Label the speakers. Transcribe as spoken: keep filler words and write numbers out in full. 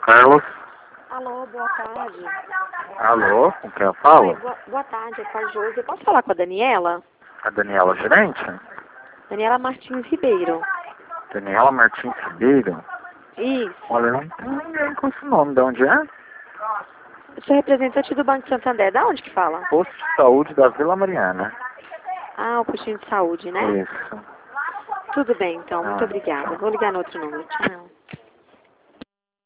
Speaker 1: Carlos.
Speaker 2: Alô, boa tarde.
Speaker 1: Alô, com quem eu
Speaker 2: Oi,
Speaker 1: falo?
Speaker 2: boa, boa tarde, é com a Josi. Eu posso falar com a Daniela?
Speaker 1: A Daniela Gerente?
Speaker 2: Daniela Martins Ribeiro.
Speaker 1: Daniela Martins Ribeiro?
Speaker 2: Isso.
Speaker 1: Olha, não tem ninguém com esse nome. De onde é?
Speaker 2: Eu sou representante do Banco Santander. Da onde que fala?
Speaker 1: Posto de Saúde da Vila Mariana.
Speaker 2: Ah, o postinho de saúde, né?
Speaker 1: Isso.
Speaker 2: Tudo bem, então. Muito
Speaker 1: Ah,
Speaker 2: obrigada.
Speaker 1: tchau.
Speaker 2: Vou ligar no outro número. Tchau.